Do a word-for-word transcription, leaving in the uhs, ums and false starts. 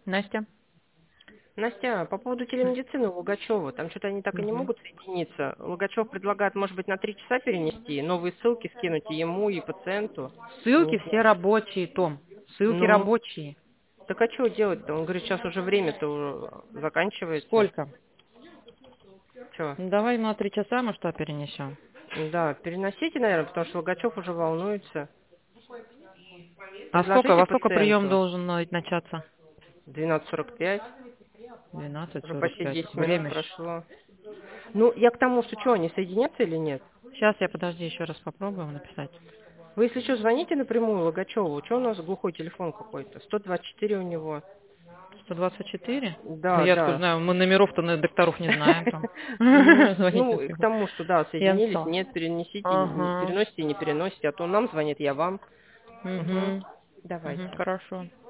Настя? Настя, по поводу телемедицины у Логачева, там что-то они так и не Мгм. могут соединиться. Логачев предлагает, может быть, на три часа перенести, новые ссылки скинуть и ему, и пациенту. Ссылки Не все знаю. рабочие, Том. Ссылки Ну, рабочие. так а что делать-то? Он говорит, сейчас уже время-то уже заканчивается. Сколько? Че? Ну, давай на три часа мы что перенесем. Да, переносите, наверное, потому что Логачев уже волнуется. А сколько, Предложите во сколько прием пациенту. должен э, начаться? двенадцать сорок пять. Двенадцать Уже сорок почти пять. десять минут Время. прошло. Ну, я к тому, что что, они соединятся или нет? Сейчас я, подожди, еще раз попробуем написать. Вы, если что, звоните напрямую Логачеву. Что у нас глухой телефон какой-то? сто двадцать четыре у него. сто двадцать четыре? Ну, Да, я откуда да. знаю, мы номеров-то на докторов не знаем. Там. Ну, Звонить ну, к напрямую. тому, что да, Я соединились, написала. нет, перенесите, не- Ага. переносите, не переносите, а то он нам звонит, я вам. Угу. Угу. Угу. Давайте. Хорошо.